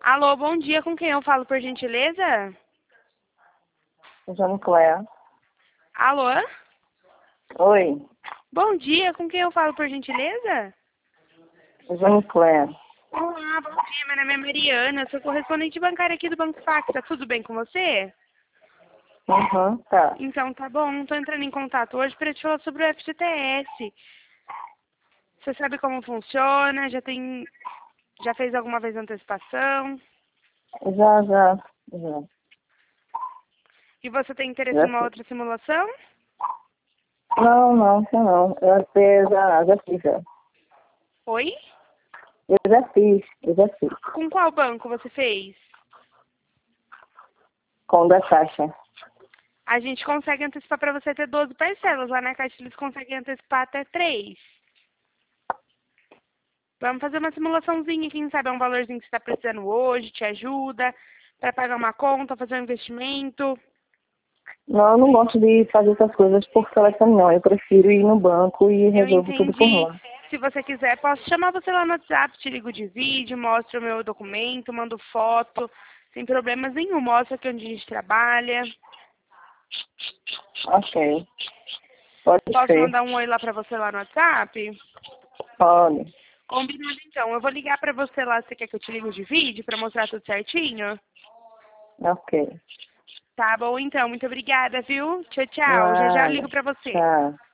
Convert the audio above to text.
Alô, bom dia. Com quem eu falo, por gentileza? João Cléa. Alô? Oi, Bom dia. Com quem eu falo, por gentileza? João Cléa. Olá, bom dia. Meu nome é Mariana. Sou correspondente bancária aqui do Banco Fax. Tá tudo bem com você? Uhum, tá. Então, tá bom. Tô entrando em contato hoje para te falar sobre o FGTS. Você sabe como funciona? Já fez alguma vez antecipação? Já. E você tem interesse em Já uma fiz. outra simulação? Não. Eu até já fiz, já. Oi? Eu já fiz. Com qual banco você fez? Com o da Caixa. A gente consegue antecipar para você ter 12 parcelas. Lá na Caixa eles conseguem antecipar até 3. Vamos fazer uma simulaçãozinha, quem sabe é um valorzinho que você está precisando hoje, te ajuda para pagar uma conta, fazer um investimento. Não, eu não gosto de fazer essas coisas por telefone, não. Eu prefiro ir no banco e Eu resolvo tudo por entendi. lá. Se você quiser, posso chamar você lá no WhatsApp, te ligo de vídeo, mostro o meu documento, mando foto, sem problemas nenhum, mostro aqui onde a gente trabalha. Ok. Pode Posso ser. mandar um oi lá para você lá no WhatsApp? Pode. Combinado então. Eu vou ligar para você lá, você quer que eu te ligo de vídeo para mostrar tudo certinho? Ok. Tá bom então, muito obrigada, viu? Tchau, tchau. Já já eu ligo Nada. pra você. Tchau.